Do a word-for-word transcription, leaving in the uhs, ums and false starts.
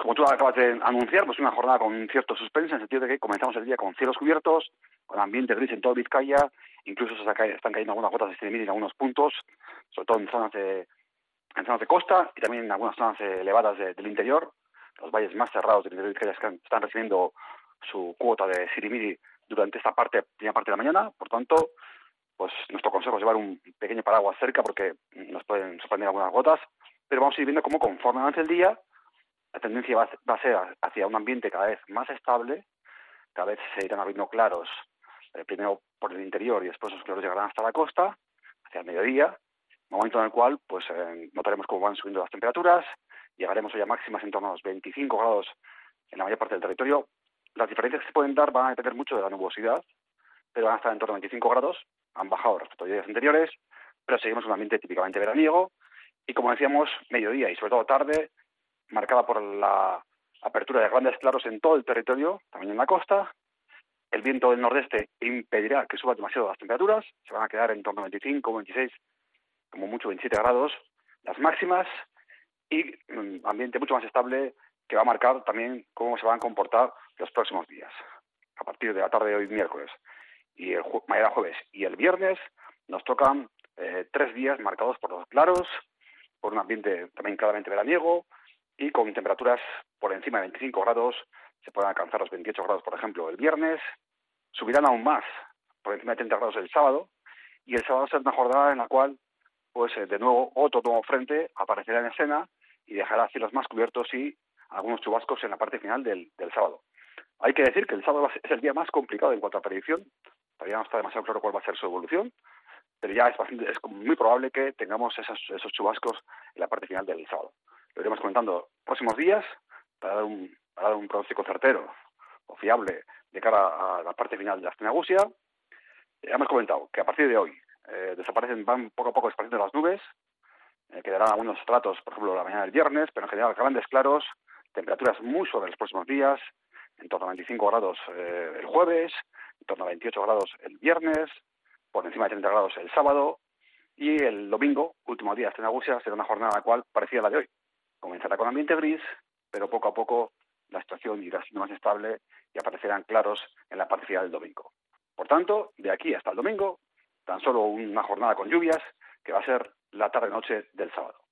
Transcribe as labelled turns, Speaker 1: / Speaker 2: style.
Speaker 1: como tú acabas de anunciar, pues una jornada con cierto suspense, en el sentido de que comenzamos el día con cielos cubiertos, con ambiente gris en todo Vizcaya, incluso se están cayendo algunas gotas de sirimiri en algunos puntos, sobre todo en zonas de, en zonas de costa y también en algunas zonas elevadas de, del interior. Los valles más cerrados del interior de Vizcaya están recibiendo su cuota de sirimiri durante esta parte, primera parte de la mañana. Por tanto, pues nuestro consejo es llevar un pequeño paraguas cerca porque nos pueden sorprender algunas gotas, pero vamos a ir viendo cómo conforme avance el día la tendencia va a ser hacia un ambiente cada vez más estable, cada vez se irán abriendo claros, eh, primero por el interior y después los claros llegarán hasta la costa, hacia el mediodía, momento en el cual pues eh, notaremos cómo van subiendo las temperaturas, llegaremos hoy a máximas en torno a los veinticinco grados en la mayor parte del territorio. Las diferencias que se pueden dar van a depender mucho de la nubosidad, pero van a estar en torno a veinticinco grados, han bajado respecto a días anteriores, pero seguimos en un ambiente típicamente veraniego y, como decíamos, mediodía y sobre todo tarde, marcada por la apertura de grandes claros en todo el territorio, también en la costa. El viento del nordeste impedirá que suban demasiado las temperaturas, se van a quedar en torno a veinticinco, veintiséis, como mucho veintisiete grados las máximas, y un ambiente mucho más estable que va a marcar también cómo se van a comportar los próximos días. A partir de la tarde de hoy miércoles y el ju- mañana jueves y el viernes nos tocan eh, tres días marcados por los claros, por un ambiente también claramente veraniego y con temperaturas por encima de veinticinco grados. Se pueden alcanzar los veintiocho grados, por ejemplo, el viernes. Subirán aún más, por encima de treinta grados el sábado, y el sábado será una jornada en la cual, pues eh, de nuevo, otro nuevo frente aparecerá en escena y dejará cielos más cubiertos y algunos chubascos en la parte final del, del sábado. Hay que decir que el sábado es el día más complicado en cuanto a predicción. Todavía no está demasiado claro cuál va a ser su evolución, pero ya es, bastante, es muy probable que tengamos esos, esos chubascos en la parte final del sábado. Lo iremos comentando próximos días para dar un, para dar un pronóstico certero o fiable de cara a la parte final de la Astenagusia. Ya hemos comentado que a partir de hoy eh, desaparecen, van poco a poco desapareciendo las nubes, eh, quedarán algunos estratos, por ejemplo, la mañana del viernes, pero en general grandes claros, temperaturas muy suaves los próximos días, en torno a veinticinco grados eh, el jueves, en torno a veintiocho grados el viernes, por encima de treinta grados el sábado, y el domingo, último día de Astenagusia, será una jornada la cual parecida a la de hoy. Comenzará con ambiente gris, pero poco a poco la situación irá siendo más estable y aparecerán claros en la parte final del domingo. Por tanto, de aquí hasta el domingo, tan solo una jornada con lluvias, que va a ser la tarde-noche del sábado.